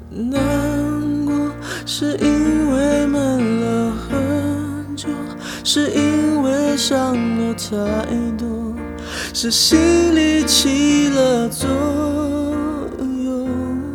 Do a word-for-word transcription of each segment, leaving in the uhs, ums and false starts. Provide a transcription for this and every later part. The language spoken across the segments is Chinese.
难过，是因为闷了很久，是因为伤了太多，是心里起了作用。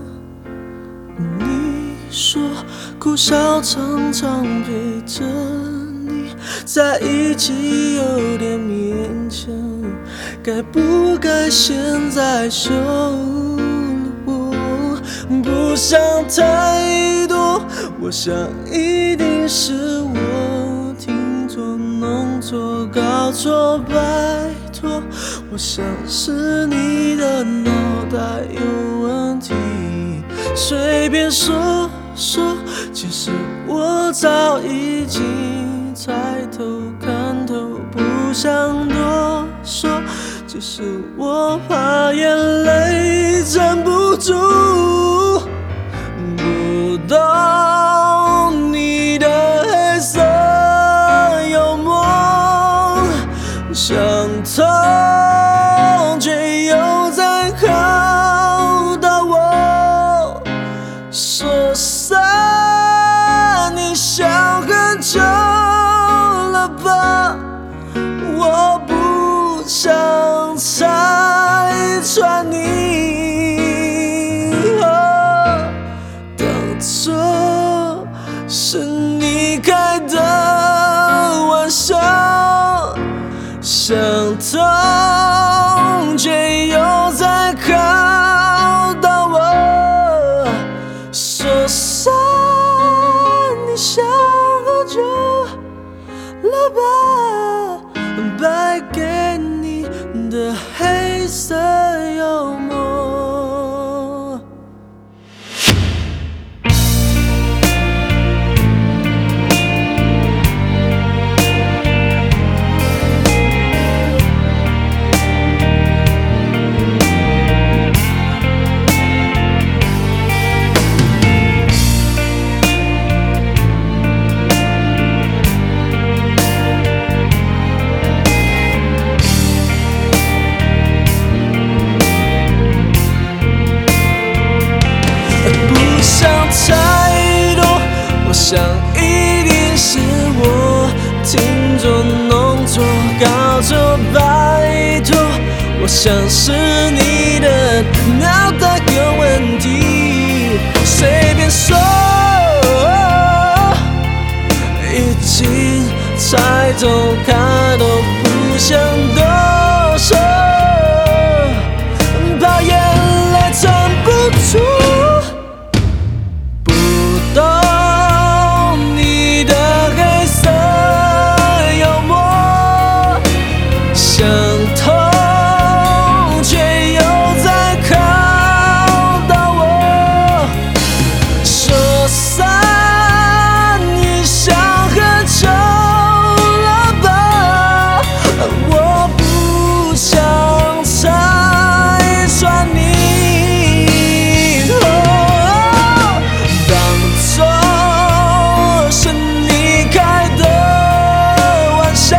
你说苦笑常常陪着你在一起有点勉强，该不该现在收了我？不想太多，我想一定是我听错、弄错、搞错，拜托，我想是你的脑袋有问题，随便说说，其实我早已经猜透看透，不想多说，只是我怕眼泪站不住。不懂你的黑色幽默，想通却又在考到我，说散你想很久了吧，我不想拆穿你，哦，当作是你开的玩笑，想通却又在考到我，说散你想好久了吧，败给你的黑色幽默。太多，我想一定是我听错、弄错、搞错，拜托，我想是你的脑袋有问题，随便说，已经猜透看透，不想多说，怕眼泪藏不住。想通却又在考到我，说散你想很久了吧，我不想拆穿你，哦，当作是你开的玩笑，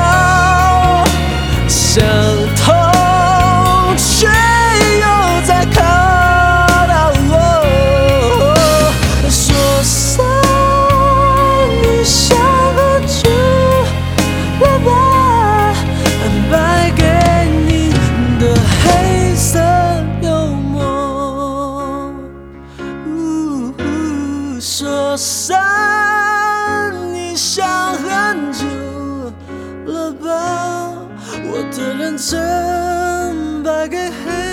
想通却又在考到我，说散你想很久了吧，败给你的黑色幽默，说散你想很久了吧，我的认真败给黑